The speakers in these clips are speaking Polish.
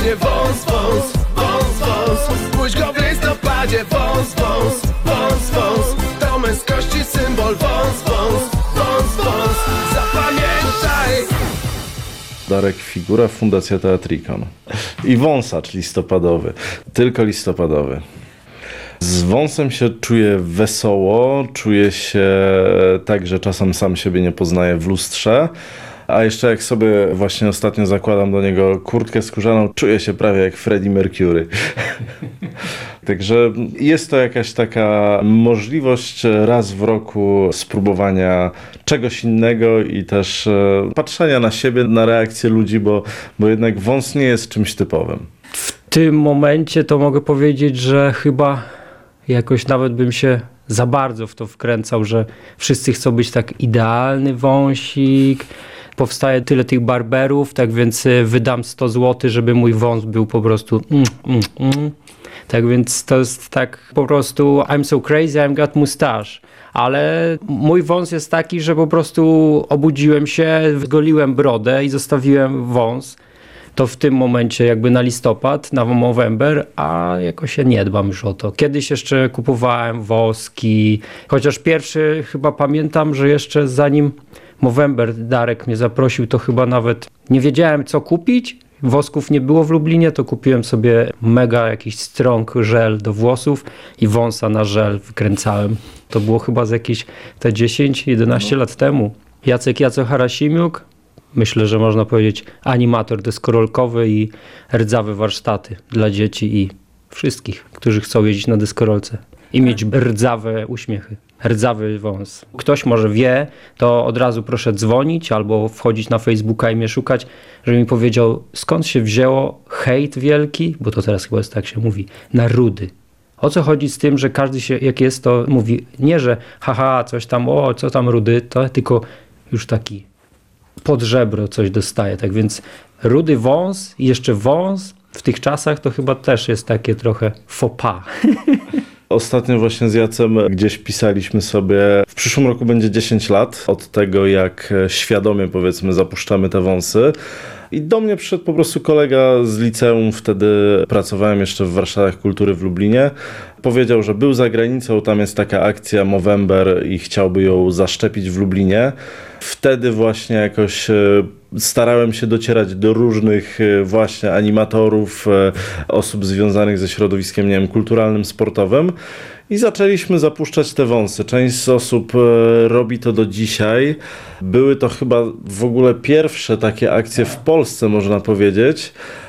właśnie wąs, wąs, wąs, wąs. Spójrz go w listopadzie, wąs, wąs, wąs, wąs. To męskości symbol, wąs, wąs, wąs, wąs. Zapamiętaj! Darek Figura, Fundacja Teatrikon. I wąsacz listopadowy, tylko listopadowy. Z wąsem się czuję wesoło, czuję się tak, że czasem sam siebie nie poznaję w lustrze, a jeszcze jak sobie właśnie ostatnio zakładam do niego kurtkę skórzaną, czuję się prawie jak Freddie Mercury. Także jest to jakaś taka możliwość raz w roku spróbowania czegoś innego i też patrzenia na siebie, na reakcję ludzi, bo jednak wąs nie jest czymś typowym. W tym momencie to mogę powiedzieć, że chyba jakoś nawet bym się za bardzo w to wkręcał, że wszyscy chcą być tak idealny wąsik. Powstaje tyle tych barberów, tak więc wydam 100 zł, żeby mój wąs był po prostu Tak więc to jest tak po prostu I'm so crazy, I've got mustache. Ale mój wąs jest taki, że po prostu obudziłem się, goliłem brodę i zostawiłem wąs. To w tym momencie jakby na listopad, na Movember, a jakoś się nie dbam już o to. Kiedyś jeszcze kupowałem woski, chociaż pierwszy chyba pamiętam, że jeszcze zanim Movember Darek mnie zaprosił, to chyba nawet nie wiedziałem co kupić. Wosków nie było w Lublinie, to kupiłem sobie mega jakiś strong żel do włosów i wąsa na żel wykręcałem. To było chyba z jakieś te 10-11 lat temu. Jacek Harasimiuk, myślę, że można powiedzieć animator deskorolkowy i rdzawe warsztaty dla dzieci i wszystkich, którzy chcą jeździć na deskorolce i mieć rdzawe uśmiechy. Rdzawy wąs. Ktoś może wie, to od razu proszę dzwonić albo wchodzić na Facebooka i mnie szukać, żeby mi powiedział, skąd się wzięło hejt wielki, bo to teraz chyba jest tak się mówi, na rudy. O co chodzi z tym, że każdy się, jak jest, to mówi nie, że haha, coś tam, o, co tam rudy, to tylko już taki pod żebro coś dostaje. Tak więc rudy wąs i jeszcze wąs w tych czasach to chyba też jest takie trochę faux pas. Ostatnio właśnie z Jacem gdzieś pisaliśmy sobie, w przyszłym roku będzie 10 lat od tego, jak świadomie powiedzmy zapuszczamy te wąsy. I do mnie przyszedł po prostu kolega z liceum, wtedy pracowałem jeszcze w warsztatach kultury w Lublinie. Powiedział, że był za granicą, tam jest taka akcja Movember i chciałby ją zaszczepić w Lublinie. Wtedy właśnie jakoś starałem się docierać do różnych właśnie animatorów, osób związanych ze środowiskiem, nie wiem, kulturalnym, sportowym. I zaczęliśmy zapuszczać te wąsy. Część z osób robi to do dzisiaj. Były to chyba w ogóle pierwsze takie akcje w Polsce, można powiedzieć.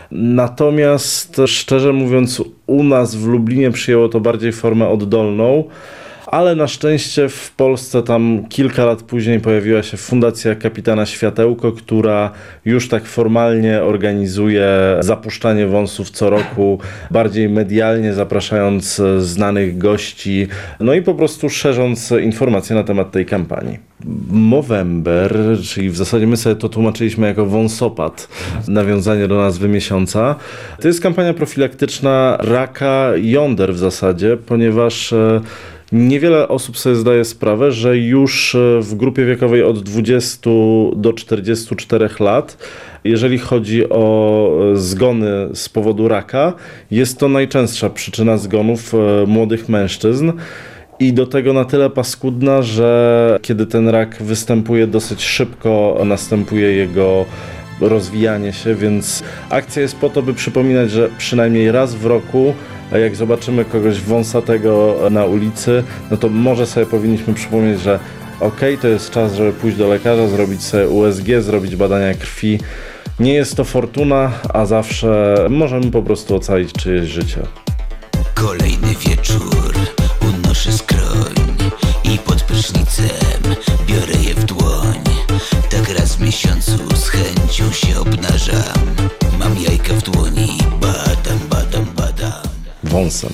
Natomiast szczerze mówiąc, u nas w Lublinie przyjęło to bardziej formę oddolną. Ale na szczęście w Polsce tam kilka lat później pojawiła się Fundacja Kapitana Światełko, która już tak formalnie organizuje zapuszczanie wąsów co roku, bardziej medialnie zapraszając znanych gości, no i po prostu szerząc informacje na temat tej kampanii. Movember, czyli w zasadzie my sobie to tłumaczyliśmy jako wąsopad, nawiązanie do nazwy miesiąca. To jest kampania profilaktyczna raka jąder w zasadzie, ponieważ niewiele osób sobie zdaje sprawę, że już w grupie wiekowej od 20 do 44 lat, jeżeli chodzi o zgony z powodu raka, jest to najczęstsza przyczyna zgonów młodych mężczyzn. I do tego na tyle paskudna, że kiedy ten rak występuje dosyć szybko, następuje jego rozwijanie się, więc akcja jest po to, by przypominać, że przynajmniej raz w roku, jak zobaczymy kogoś wąsatego na ulicy, no to może sobie powinniśmy przypomnieć, że okej, to jest czas, żeby pójść do lekarza, zrobić sobie USG, zrobić badania krwi. Nie jest to fortuna, a zawsze możemy po prostu ocalić czyjeś życie. Kolejny wieczór, unoszę skroń i pod prysznicem biorę je w dłoń. Tak raz w miesiącu z chęcią się obnażam. Mam jajka w dłoni, badam, badam, badam. Wąsem.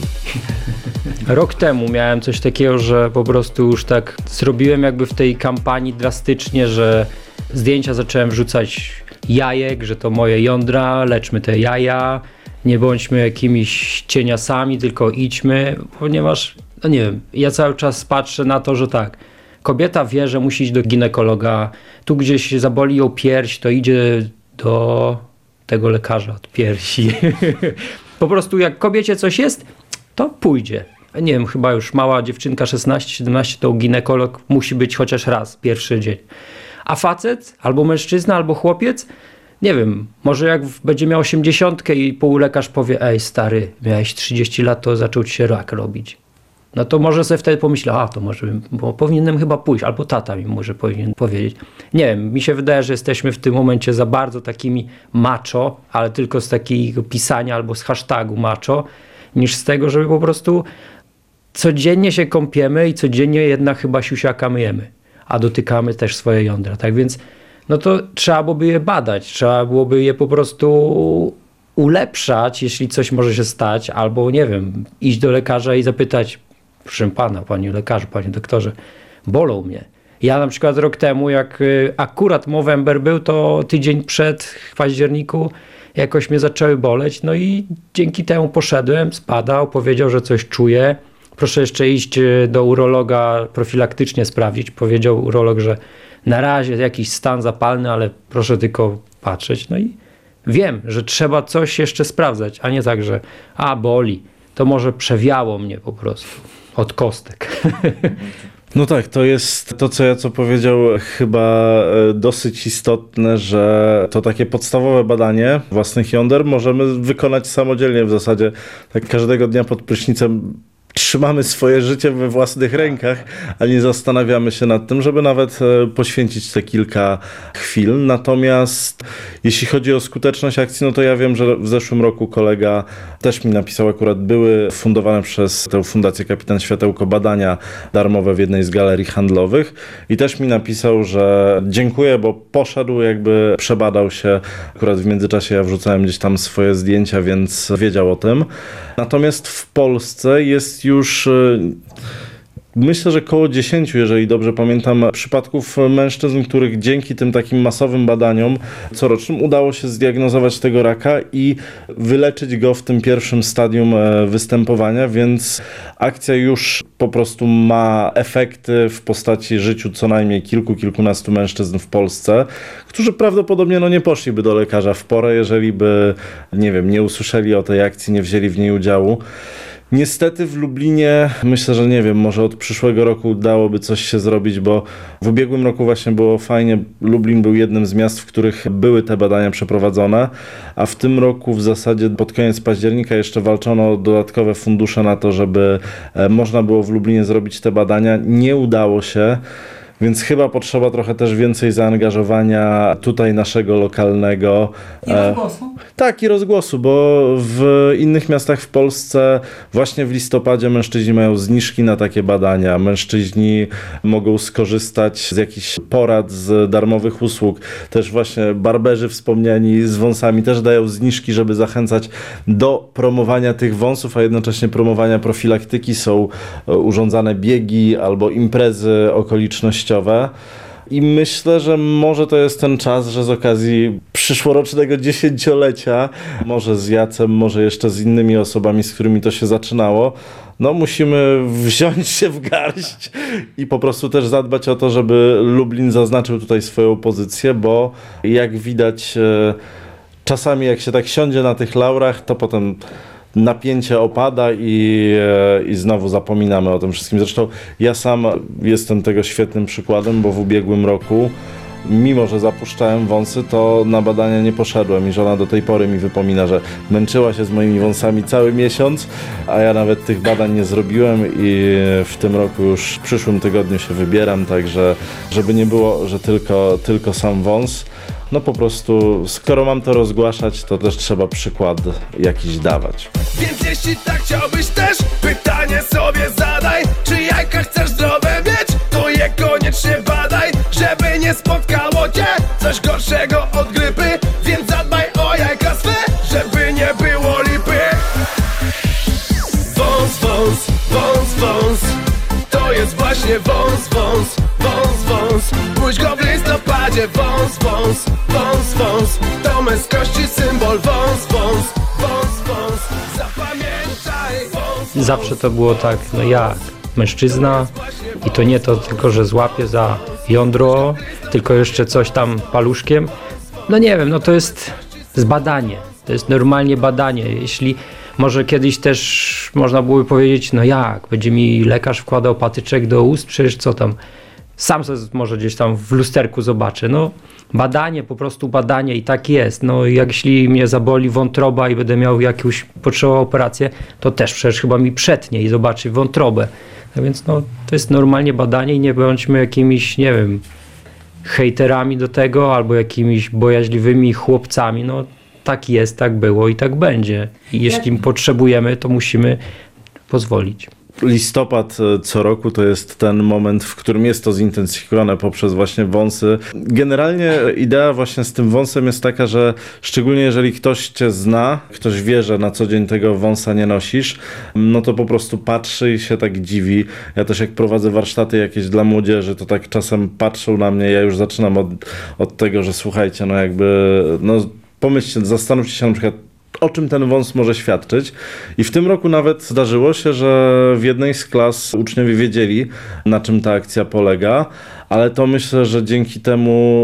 Rok temu miałem coś takiego, że po prostu już tak zrobiłem jakby w tej kampanii drastycznie, że zdjęcia zacząłem wrzucać jajek, że to moje jądra, leczmy te jaja, nie bądźmy jakimiś cieniasami, tylko idźmy, ponieważ, no nie wiem, ja cały czas patrzę na to, że tak, kobieta wie, że musi iść do ginekologa, tu gdzieś zaboli ją pierś, to idzie do tego lekarza od piersi. Po prostu jak kobiecie coś jest, to pójdzie. Nie wiem, chyba już mała dziewczynka 16-17 to ginekolog musi być chociaż raz, pierwszy dzień. A facet, albo mężczyzna, albo chłopiec, nie wiem, może jak będzie miał 80 i półlekarz powie, ej stary, miałeś 30 lat, to zaczął ci się rak robić. No to może sobie wtedy pomyślał, to może bo powinienem chyba pójść, albo tata mi może powinien powiedzieć. Nie wiem, mi się wydaje, że jesteśmy w tym momencie za bardzo takimi macho, ale tylko z takiego pisania albo z hashtagu macho, niż z tego, żeby po prostu codziennie się kąpiemy i codziennie jednak chyba siusiaka myjemy, a dotykamy też swoje jądra. Tak więc no to trzeba byłoby je badać, trzeba byłoby je po prostu ulepszać, jeśli coś może się stać, albo nie wiem, iść do lekarza i zapytać, proszę pana, panie lekarzu, panie doktorze, bolą mnie. Ja na przykład rok temu, jak akurat Movember był, to tydzień przed w październiku jakoś mnie zaczęły boleć, no i dzięki temu poszedłem, zbadał, powiedział, że coś czuję. Proszę jeszcze iść do urologa profilaktycznie sprawdzić. Powiedział urolog, że na razie jakiś stan zapalny, ale proszę tylko patrzeć. No i wiem, że trzeba coś jeszcze sprawdzać, a nie tak, że boli. To może przewiało mnie po prostu od kostek. No tak, to jest to, co powiedział, chyba dosyć istotne, że to takie podstawowe badanie własnych jąder możemy wykonać samodzielnie w zasadzie. Tak każdego dnia pod prysznicem trzymamy swoje życie we własnych rękach, a nie zastanawiamy się nad tym, żeby nawet poświęcić te kilka chwil. Natomiast jeśli chodzi o skuteczność akcji, no to ja wiem, że w zeszłym roku kolega też mi napisał, akurat były fundowane przez tę Fundację Kapitan Światełko badania darmowe w jednej z galerii handlowych i też mi napisał, że dziękuję, bo poszedł, jakby przebadał się. Akurat w międzyczasie ja wrzucałem gdzieś tam swoje zdjęcia, więc wiedział o tym. Natomiast w Polsce jest już, myślę, że koło 10, jeżeli dobrze pamiętam, przypadków mężczyzn, których dzięki tym takim masowym badaniom corocznym udało się zdiagnozować tego raka i wyleczyć go w tym pierwszym stadium występowania, więc akcja już po prostu ma efekty w postaci życiu co najmniej kilkunastu mężczyzn w Polsce, którzy prawdopodobnie nie poszliby do lekarza w porę, jeżeli by, nie wiem, nie usłyszeli o tej akcji, nie wzięli w niej udziału. Niestety w Lublinie, myślę, że nie wiem, może od przyszłego roku udałoby coś się zrobić, bo w ubiegłym roku właśnie było fajnie. Lublin był jednym z miast, w których były te badania przeprowadzone, a w tym roku w zasadzie pod koniec października jeszcze walczono o dodatkowe fundusze na to, żeby można było w Lublinie zrobić te badania. Nie udało się. Więc chyba potrzeba trochę też więcej zaangażowania tutaj naszego lokalnego. I rozgłosu? Tak, i rozgłosu, bo w innych miastach w Polsce właśnie w listopadzie mężczyźni mają zniżki na takie badania. Mężczyźni mogą skorzystać z jakichś porad, z darmowych usług. Też właśnie barberzy wspomniani z wąsami też dają zniżki, żeby zachęcać do promowania tych wąsów, a jednocześnie promowania profilaktyki. Są urządzane biegi albo imprezy okolicznościowe. I myślę, że może to jest ten czas, że z okazji przyszłorocznego 10-lecia, może z Jacem, może jeszcze z innymi osobami, z którymi to się zaczynało, musimy wziąć się w garść i po prostu też zadbać o to, żeby Lublin zaznaczył tutaj swoją pozycję, bo jak widać, czasami jak się tak siądzie na tych laurach, to potem napięcie opada i znowu zapominamy o tym wszystkim. Zresztą ja sam jestem tego świetnym przykładem, bo w ubiegłym roku, mimo że zapuszczałem wąsy, to na badania nie poszedłem i żona do tej pory mi wypomina, że męczyła się z moimi wąsami cały miesiąc, a ja nawet tych badań nie zrobiłem i w tym roku już w przyszłym tygodniu się wybieram, także żeby nie było, że tylko sam wąs. Po prostu, skoro mam to rozgłaszać, to też trzeba przykład jakiś dawać. Więc jeśli tak chciałbyś też, pytanie sobie zadaj, czy jajka chcesz zdrowe mieć, to je koniecznie badaj, żeby nie spotkało cię coś gorszego od grypy, więc zadbaj o jajka swe, żeby nie było lipy. Wąs, wąs, wąs, wąs, to jest właśnie wąs, wąs, wąs, wąs. Pójdź go w listopadzie, wąs, wąs, wąs, wąs, to męskości symbol, wąs, wąs, wąs, wąs, zapamiętaj, wąs. Zawsze to było tak, jak mężczyzna i to nie to tylko, że złapie za jądro, tylko jeszcze coś tam paluszkiem. Nie wiem, to jest jest badanie. To jest normalnie badanie. Jeśli może kiedyś też można byłoby powiedzieć, no jak, będzie mi lekarz wkładał patyczek do ust, przecież co tam, sam sobie może gdzieś tam w lusterku zobaczę. No badanie, po prostu badanie i tak jest. No jeśli mnie zaboli wątroba i będę miał jakąś potrzebową operację, to też przecież chyba mi przetnie i zobaczy wątrobę. No więc no, to jest normalnie badanie i nie bądźmy jakimiś, nie wiem, hejterami do tego albo jakimiś bojaźliwymi chłopcami. No tak jest, tak było i tak będzie. I jeśli potrzebujemy, to musimy pozwolić. Listopad co roku to jest ten moment, w którym jest to zintensyfikowane poprzez właśnie wąsy. Generalnie idea właśnie z tym wąsem jest taka, że szczególnie jeżeli ktoś cię zna, ktoś wie, że na co dzień tego wąsa nie nosisz, no to po prostu patrzy i się tak dziwi. Ja też jak prowadzę warsztaty jakieś dla młodzieży, to tak czasem patrzą na mnie, ja już zaczynam od tego, że słuchajcie, no jakby, no pomyślcie, zastanówcie się na przykład, o czym ten wąs może świadczyć. I w tym roku nawet zdarzyło się, że w jednej z klas uczniowie wiedzieli, na czym ta akcja polega, ale to myślę, że dzięki temu,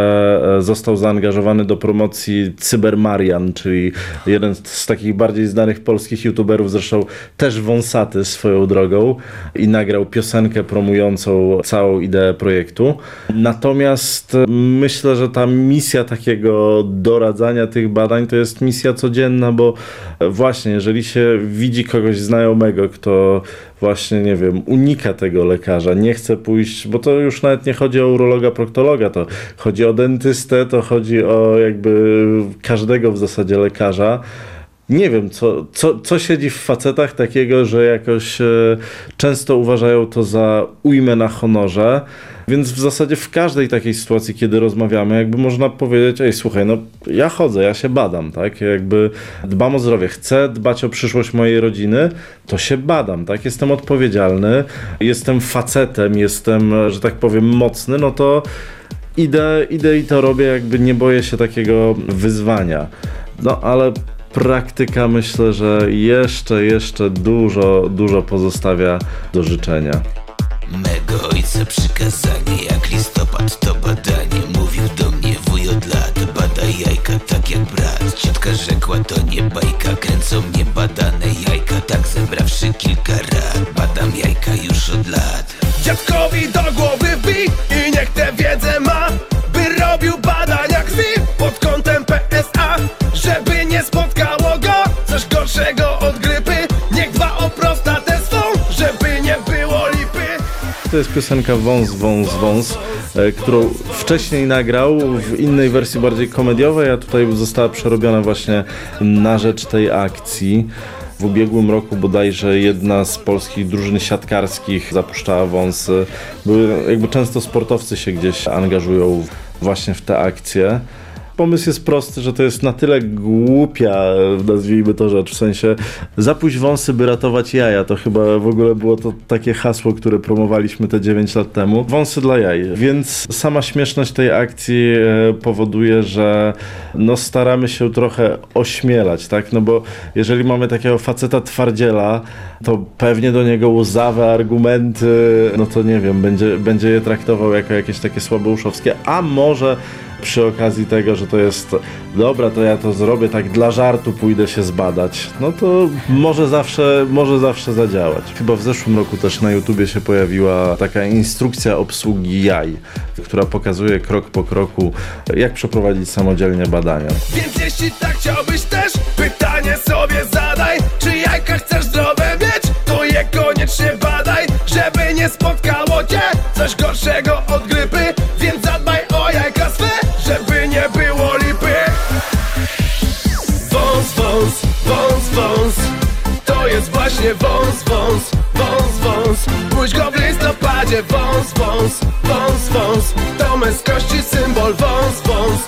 że został zaangażowany do promocji Cybermarian, czyli jeden z takich bardziej znanych polskich youtuberów, zresztą też wąsaty swoją drogą, i nagrał piosenkę promującą całą ideę projektu. Natomiast myślę, że ta misja takiego doradzania tych badań to jest misja codzienna, bo właśnie jeżeli się widzi kogoś znajomego, kto właśnie, nie wiem, unika tego lekarza, nie chce pójść, bo to już nawet nie chodzi o urologa, proktologa, to chodzi o dentystę, to chodzi o jakby każdego w zasadzie lekarza. Nie wiem, co siedzi w facetach takiego, że jakoś często uważają to za ujmę na honorze, więc w zasadzie w każdej takiej sytuacji, kiedy rozmawiamy, jakby można powiedzieć, ej, słuchaj, no ja chodzę, ja się badam, tak, jakby dbam o zdrowie, chcę dbać o przyszłość mojej rodziny, to się badam, tak, jestem odpowiedzialny, jestem facetem, jestem, że tak powiem, mocny, no to idę i to robię, jakby nie boję się takiego wyzwania. No ale praktyka myślę, że jeszcze dużo pozostawia do życzenia. Mego ojca przykazanie, jak listopad to badanie. Mówił do mnie wuj od lat, badaj jajka tak jak brat. Ciotka rzekła, to nie bajka, kręcą mnie badane jajka. Tak zebrawszy kilka rad, badam jajka już od lat. Dziadkowi do głowy wbij i niech tę wiedzę ma, by robił badania krwi pod kątem PSA, żeby nie spotkało go coś gorszego od grypy. Niech dba o prostatę swą, żeby nie było lipy. To jest piosenka Wąs, którą wcześniej nagrał w innej wersji bardziej komediowej, a tutaj została przerobiona właśnie na rzecz tej akcji. W ubiegłym roku bodajże jedna z polskich drużyn siatkarskich zapuszczała wąsy. Jakby często sportowcy się gdzieś angażują właśnie w te akcje. Pomysł jest prosty, że to jest na tyle głupia, nazwijmy to rzecz, w sensie zapuść wąsy, by ratować jaja. To chyba w ogóle było to takie hasło, które promowaliśmy te 9 lat temu. Wąsy dla jaj. Więc sama śmieszność tej akcji powoduje, że no staramy się trochę ośmielać, tak? No bo jeżeli mamy takiego faceta twardziela, to pewnie do niego łzawe argumenty, no to nie wiem, będzie je traktował jako jakieś takie słabouszowskie, a może przy okazji tego, że to jest dobra, to ja to zrobię, tak dla żartu pójdę się zbadać, no to może zawsze zadziałać. Chyba w zeszłym roku też na YouTubie się pojawiła taka instrukcja obsługi jaj, która pokazuje krok po kroku, jak przeprowadzić samodzielnie badania. Więc jeśli tak chciałbyś też, pytanie sobie zadaj, czy jajka chcesz zdrowe mieć, to je koniecznie badaj, żeby nie spotkało cię coś gorszego od grypy, więc zadbaj o jajka swe, żeby nie było lipy. Wąs, to jest właśnie wąs. Pójdź go w listopadzie, wąs, to męskości symbol, wąs,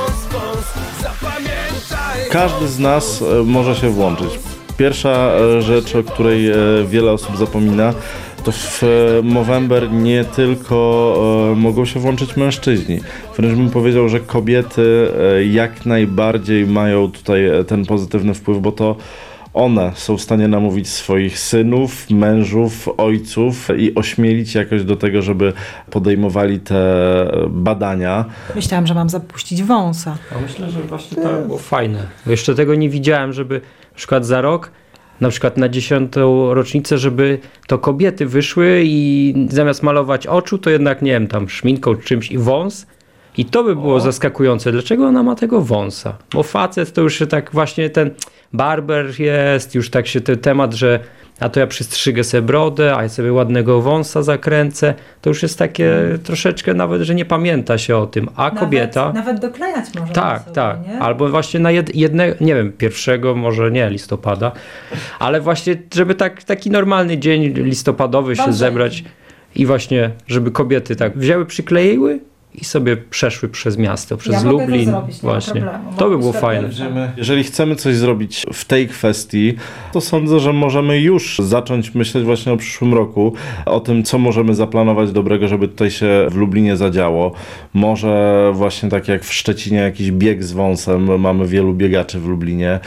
zapamiętaj. Każdy z nas może się włączyć. Pierwsza rzecz, o której wiele osób zapomina, to w Movember nie tylko mogą się włączyć mężczyźni. Wręcz bym powiedział, że kobiety jak najbardziej mają tutaj ten pozytywny wpływ, bo to one są w stanie namówić swoich synów, mężów, ojców i ośmielić jakoś do tego, żeby podejmowali te badania. Myślałam, że mam zapuścić wąsa. A myślę, że właśnie to było fajne. Jeszcze tego nie widziałem, żeby na przykład za rok, na przykład na 10. rocznicę, żeby to kobiety wyszły i zamiast malować oczu, to jednak, nie wiem, tam szminką czymś i wąs. I to by było zaskakujące. Dlaczego ona ma tego wąsa? Bo facet to już tak właśnie ten barber jest, już tak się ten temat, że a to ja przystrzygę sobie brodę, a ja sobie ładnego wąsa zakręcę. To już jest takie troszeczkę nawet, że nie pamięta się o tym. A kobieta... Nawet doklejać może. Tak, sobie, tak. nie? Albo właśnie na jednego, nie wiem, 1, może nie listopada, ale właśnie, żeby taki normalny dzień listopadowy się zebrać i właśnie, żeby kobiety tak wzięły, przykleiły i sobie przeszły przez miasto, przez Lublin. To zrobić, właśnie. To by było fajne. Jeżeli chcemy coś zrobić w tej kwestii, to sądzę, że możemy już zacząć myśleć właśnie o przyszłym roku, o tym, co możemy zaplanować dobrego, żeby tutaj się w Lublinie zadziało. Może właśnie tak jak w Szczecinie jakiś bieg z wąsem, mamy wielu biegaczy w Lublinie.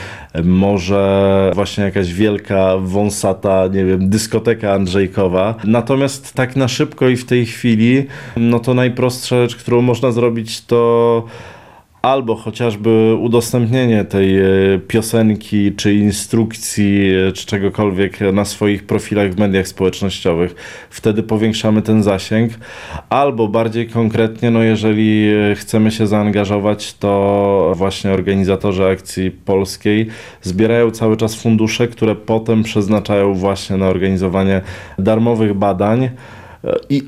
Może właśnie jakaś wielka, wąsata, nie wiem, dyskoteka andrzejkowa. Natomiast tak na szybko i w tej chwili, no to najprostsza rzecz, którą można zrobić, to albo chociażby udostępnienie tej piosenki, czy instrukcji, czy czegokolwiek na swoich profilach w mediach społecznościowych. Wtedy powiększamy ten zasięg. Albo bardziej konkretnie, no jeżeli chcemy się zaangażować, to właśnie organizatorzy akcji polskiej zbierają cały czas fundusze, które potem przeznaczają właśnie na organizowanie darmowych badań. I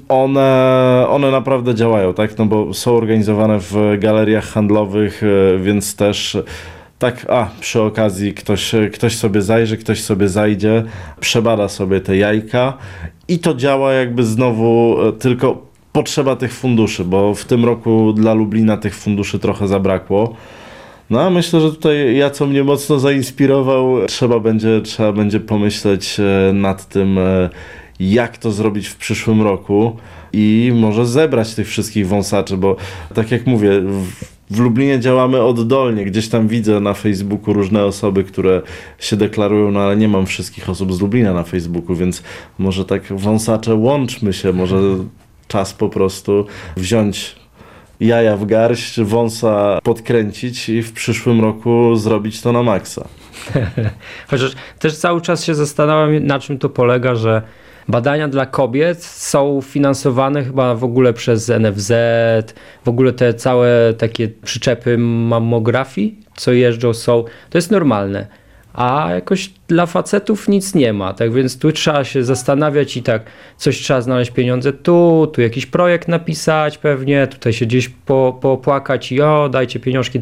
one naprawdę działają, tak? No bo są organizowane w galeriach handlowych, więc też tak, przy okazji ktoś sobie zajrzy, ktoś sobie zajdzie, przebada sobie te jajka i to działa jakby znowu, tylko potrzeba tych funduszy, bo w tym roku dla Lublina tych funduszy trochę zabrakło. No a myślę, że tutaj co mnie mocno zainspirował, trzeba będzie pomyśleć nad tym, jak to zrobić w przyszłym roku i może zebrać tych wszystkich wąsaczy, bo tak jak mówię, w Lublinie działamy oddolnie, gdzieś tam widzę na Facebooku różne osoby, które się deklarują, no ale nie mam wszystkich osób z Lublina na Facebooku, więc może tak wąsacze, łączmy się, może czas po prostu wziąć jaja w garść, wąsa podkręcić i w przyszłym roku zrobić to na maksa. Chociaż też cały czas się zastanawiam, na czym to polega, że badania dla kobiet są finansowane chyba w ogóle przez NFZ, w ogóle te całe takie przyczepy mammografii, co jeżdżą to jest normalne. A jakoś dla facetów nic nie ma, tak więc tu trzeba się zastanawiać i tak coś trzeba znaleźć pieniądze tu jakiś projekt napisać pewnie, tutaj się gdzieś popłakać i dajcie pieniążki.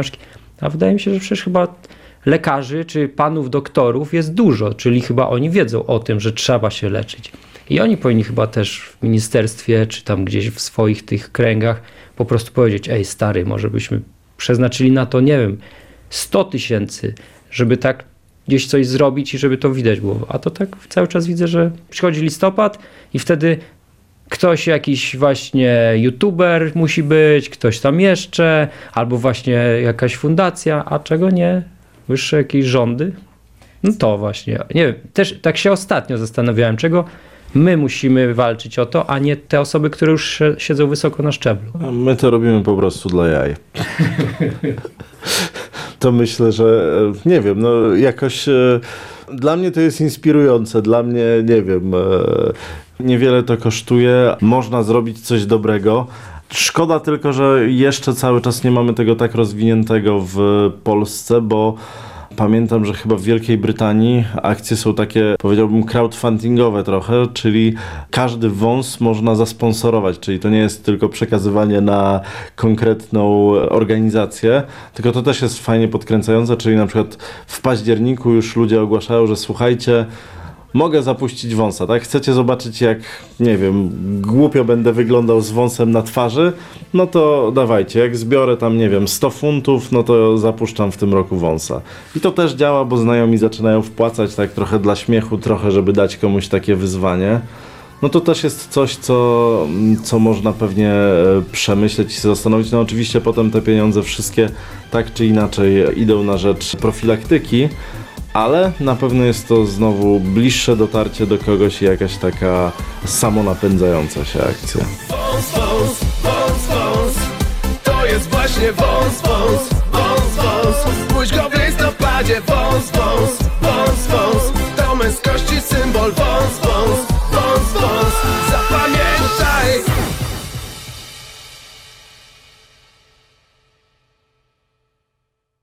A wydaje mi się, że przecież chyba lekarzy czy panów doktorów jest dużo, czyli chyba oni wiedzą o tym, że trzeba się leczyć. I oni powinni chyba też w ministerstwie czy tam gdzieś w swoich tych kręgach po prostu powiedzieć, ej stary, może byśmy przeznaczyli na to, nie wiem, 100 000, żeby tak gdzieś coś zrobić i żeby to widać było. A to tak cały czas widzę, że przychodzi listopad i wtedy ktoś jakiś właśnie youtuber musi być, ktoś tam jeszcze, albo właśnie jakaś fundacja, a czego nie? Wyższe jakieś rządy? No to właśnie. Nie wiem, też tak się ostatnio zastanawiałem, czego my musimy walczyć o to, a nie te osoby, które już siedzą wysoko na szczeblu. A my to robimy po prostu dla jaj. To myślę, że nie wiem, no jakoś dla mnie to jest inspirujące, dla mnie, nie wiem, niewiele to kosztuje, można zrobić coś dobrego. Szkoda tylko, że jeszcze cały czas nie mamy tego tak rozwiniętego w Polsce, bo pamiętam, że chyba w Wielkiej Brytanii akcje są takie, powiedziałbym, crowdfundingowe trochę, czyli każdy wąs można zasponsorować, czyli to nie jest tylko przekazywanie na konkretną organizację, tylko to też jest fajnie podkręcające, czyli na przykład w październiku już ludzie ogłaszają, że słuchajcie, mogę zapuścić wąsa, tak? Chcecie zobaczyć, jak, nie wiem, głupio będę wyglądał z wąsem na twarzy? No to dawajcie, jak zbiorę tam, nie wiem, 100 funtów, no to zapuszczam w tym roku wąsa. I to też działa, bo znajomi zaczynają wpłacać tak trochę dla śmiechu, trochę, żeby dać komuś takie wyzwanie. No to też jest coś, co można pewnie przemyśleć i się zastanowić. No oczywiście potem te pieniądze wszystkie tak czy inaczej idą na rzecz profilaktyki, ale na pewno jest to znowu bliższe dotarcie do kogoś i jakaś taka samonapędzająca się akcja. Wąs, wąs, wąs, wąs. To jest właśnie wąs, wąs, wąs, wąs. Spójrz go w listopadzie. Wąs, wąs, wąs, wąs. To męskości symbol. Wąs, wąs,